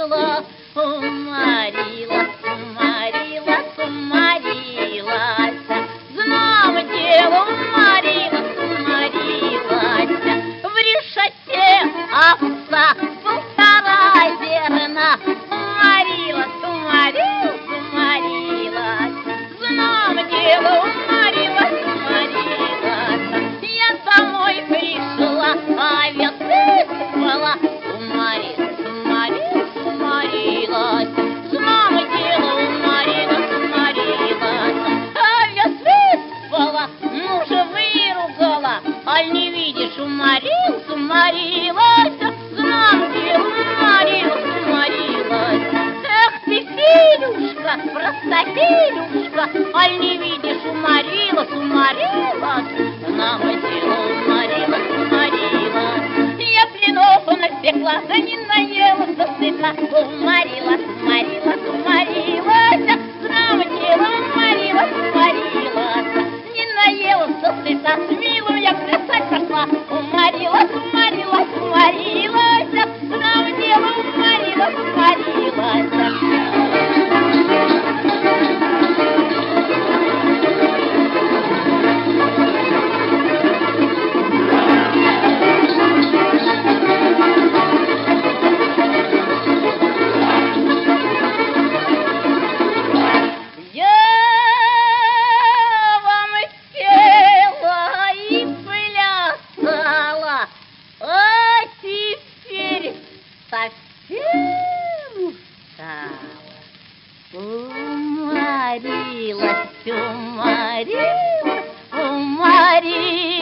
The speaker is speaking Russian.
уморила, уморилась, уморилась, уморилась. Знамо дело, уморилась, уморилась. В решете овца полтора зерна. Уморилась, уморилась, уморилась. Знамо дело, уморилась, уморилась. Я домой пришла, а овец выспала. Уморилась, уморилась, уморилась. Знамо дело, уморилась, уморилась. Овец выспала, мужа выругала. Аль не видишь, уморилась, уморилась. Знамо дело, уморилась, уморилась. Эх ты, Филюшка, простофилюшка, аль не видишь, уморилась, уморилась. Знамо дело, уморилась, уморилась. Я блинов напекла, да не наелась до стыда. Уморилась, уморилась, уморилась. Знамо дело, уморилась, уморилась. Не наелась до стыда, с милым я плясать пошла. Уморилась, уморилась, уморилась. Знамо дело, уморилась, уморилась. Совсем устала, уморилась, уморилась, уморилась.